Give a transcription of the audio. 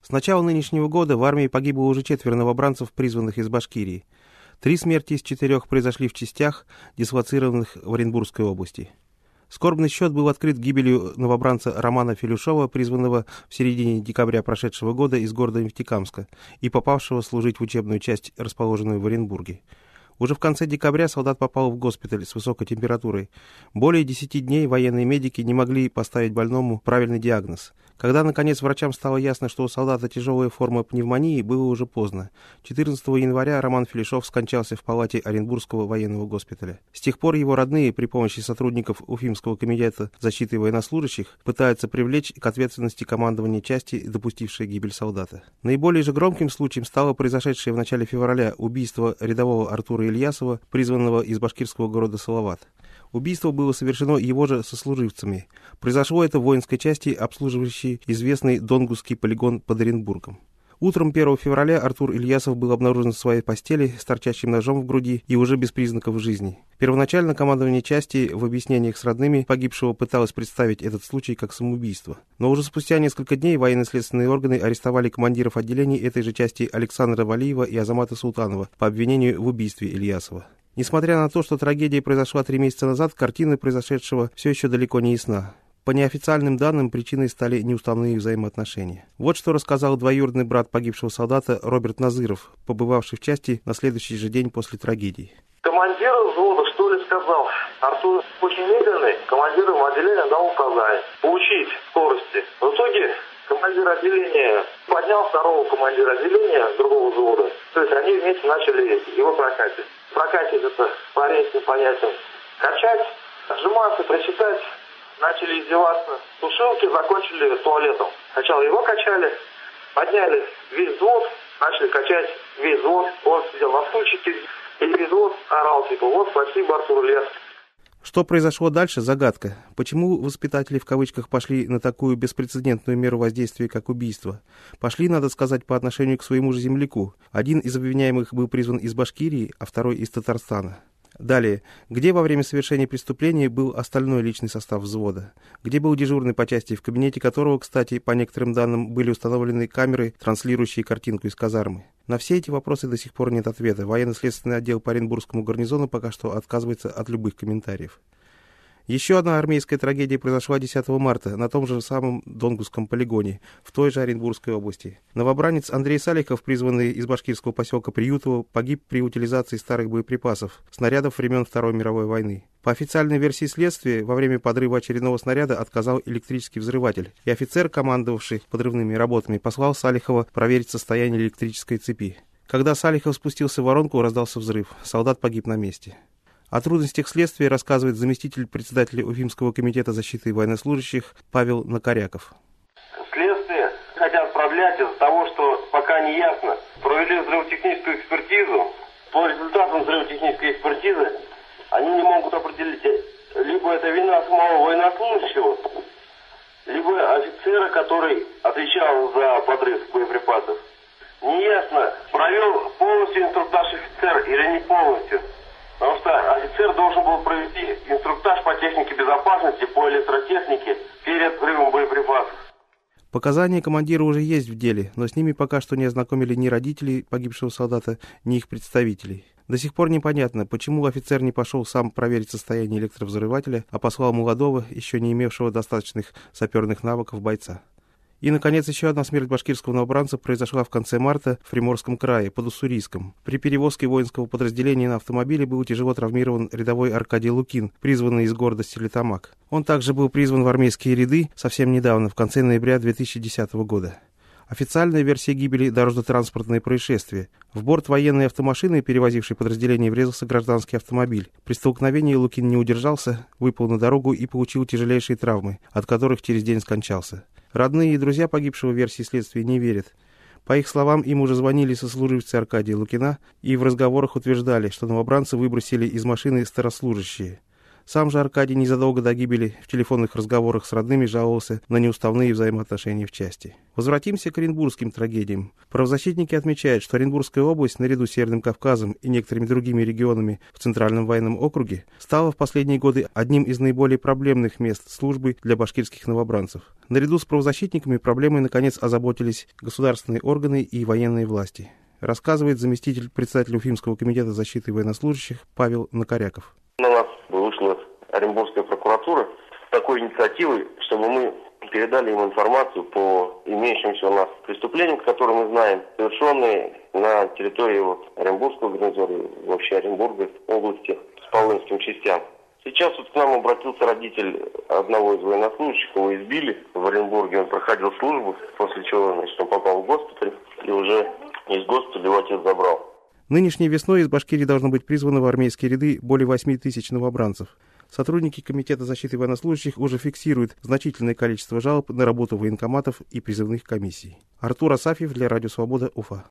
С начала нынешнего года в армии погибло уже 4 новобранцев, призванных из Башкирии. 3 смерти из 4 произошли в частях, дислоцированных в Оренбургской области. Скорбный счет был открыт гибелью новобранца Романа Филюшова, призванного в середине декабря прошедшего года из города Нефтекамска и попавшего служить в учебную часть, расположенную в Оренбурге. Уже в конце декабря солдат попал в госпиталь с высокой температурой. Более 10 дней военные медики не могли поставить больному правильный диагноз. Когда, наконец, врачам стало ясно, что у солдата тяжелая форма пневмонии, было уже поздно. 14 января Роман Филюшов скончался в палате Оренбургского военного госпиталя. С тех пор его родные при помощи сотрудников Уфимского комитета защиты военнослужащих пытаются привлечь к ответственности командование части, допустившее гибель солдата. Наиболее же громким случаем стало произошедшее в начале февраля убийство рядового Артура Ильясова, призванного из башкирского города Салават. Убийство было совершено его же сослуживцами. Произошло это в воинской части, обслуживающей известный Донгусский полигон под Оренбургом. Утром 1 февраля Артур Ильясов был обнаружен в своей постели с торчащим ножом в груди и уже без признаков жизни. Первоначально командование части в объяснениях с родными погибшего пыталось представить этот случай как самоубийство. Но уже спустя несколько дней военно-следственные органы арестовали командиров отделений этой же части Александра Валиева и Азамата Султанова по обвинению в убийстве Ильясова. Несмотря на то, что трагедия произошла 3 месяца назад, картина произошедшего все еще далеко не ясна. По неофициальным данным, причиной стали неуставные взаимоотношения. Вот что рассказал двоюродный брат погибшего солдата Роберт Назыров, побывавший в части на следующий же день после трагедии. Командир взвода что ли сказал? Артур очень медленный, командирам отделения дал указание поучить скорости. В итоге командир отделения поднял второго командира отделения другого взвода. То есть они вместе начали его прокатить. Прокатить это по армейским понятиям. Качать, отжиматься, прочитать. Начали издеваться. Сушилки закончили туалетом. Сначала его качали, подняли весь взвод, начали качать весь взвод. Он сидел на стульчике, и весь взвод орал, типа, вот, спасибо, Артур Ильясов. Что произошло дальше – загадка. Почему воспитатели в кавычках пошли на такую беспрецедентную меру воздействия, как убийство? Пошли, надо сказать, по отношению к своему же земляку. Один из обвиняемых был призван из Башкирии, а второй из Татарстана. Далее. Где во время совершения преступления был остальной личный состав взвода? Где был дежурный по части, в кабинете которого, кстати, по некоторым данным, были установлены камеры, транслирующие картинку из казармы? На все эти вопросы до сих пор нет ответа. Военно-следственный отдел по Оренбургскому гарнизону пока что отказывается от любых комментариев. Еще одна армейская трагедия произошла 10 марта на том же самом Донгусском полигоне, в той же Оренбургской области. Новобранец Андрей Салихов, призванный из башкирского поселка Приютово, погиб при утилизации старых боеприпасов, снарядов времен Второй мировой войны. По официальной версии следствия, во время подрыва очередного снаряда отказал электрический взрыватель, и офицер, командовавший подрывными работами, послал Салихова проверить состояние электрической цепи. Когда Салихов спустился в воронку, раздался взрыв. Солдат погиб на месте. О трудностях следствия рассказывает заместитель председателя Уфимского комитета защиты военнослужащих Павел Накоряков. Следствие хотят продлять из-за того, что пока не ясно. Провели взрывотехническую экспертизу. По результатам взрывотехнической экспертизы они не могут определить, либо это вина самого военнослужащего, либо офицера, который отвечал за подрыв боеприпасов. Неясно, провел полностью инструктаж офицер или не полностью. Потому что офицер должен был провести инструктаж по технике безопасности, по электротехнике перед взрывом боеприпасов. Показания командира уже есть в деле, но с ними пока что не ознакомили ни родителей погибшего солдата, ни их представителей. До сих пор непонятно, почему офицер не пошел сам проверить состояние электровзрывателя, а послал молодого, еще не имевшего достаточных саперных навыков бойца. И, наконец, еще одна смерть башкирского новобранца произошла в конце марта в Приморском крае, под Уссурийском. При перевозке воинского подразделения на автомобиле был тяжело травмирован рядовой Аркадий Лукин, призванный из города Стерлитамак. Он также был призван в армейские ряды совсем недавно, в конце ноября 2010 года. Официальная версия гибели – дорожно-транспортное происшествие. В борт военной автомашины, перевозившей подразделение, врезался гражданский автомобиль. При столкновении Лукин не удержался, выпал на дорогу и получил тяжелейшие травмы, от которых через день скончался. Родные и друзья погибшего версии следствия не верят. По их словам, им уже звонили сослуживцы Аркадия Лукина и в разговорах утверждали, что новобранца выбросили из машины старослужащие. Сам же Аркадий незадолго до гибели в телефонных разговорах с родными жаловался на неуставные взаимоотношения в части. Возвратимся к оренбургским трагедиям. Правозащитники отмечают, что Оренбургская область, наряду с Северным Кавказом и некоторыми другими регионами в Центральном военном округе, стала в последние годы одним из наиболее проблемных мест службы для башкирских новобранцев. Наряду с правозащитниками проблемой, наконец, озаботились государственные органы и военные власти. Рассказывает заместитель председателя Уфимского комитета защиты военнослужащих Павел Накоряков. На нас вышла Оренбургская прокуратура с такой инициативой, чтобы мы передали им информацию по имеющимся у нас преступлениям, которые мы знаем, совершенные на территории Оренбургского гарнизона, вообще Оренбурга области, с Полынским частям. Сейчас к нам обратился родитель одного из военнослужащих, его избили в Оренбурге, он проходил службу, после чего он попал в госпиталь, и уже из госпиталя его отец забрал. Нынешней весной из Башкирии должно быть призвано в армейские ряды более 8 тысяч новобранцев. Сотрудники Комитета защиты военнослужащих уже фиксируют значительное количество жалоб на работу военкоматов и призывных комиссий. Артур Асафьев для Радио Свобода, Уфа.